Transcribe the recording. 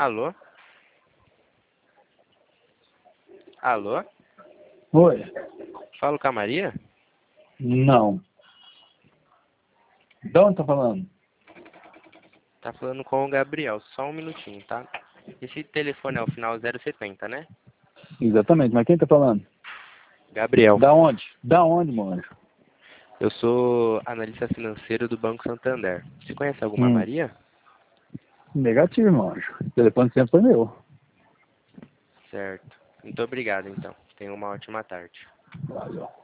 Alô? Alô? Oi. Falo com a Maria? Não. De onde tá falando? Tá falando com o Gabriel, só um minutinho, tá? Esse telefone é o final 070, né? Exatamente, mas quem tá falando? Gabriel. Da onde? Da onde, mano? Eu sou analista financeiro do Banco Santander. Você conhece alguma Maria? Negativo, meu anjo. O telefone sempre foi meu. Certo. Muito obrigado, então. Tenha uma ótima tarde. Valeu.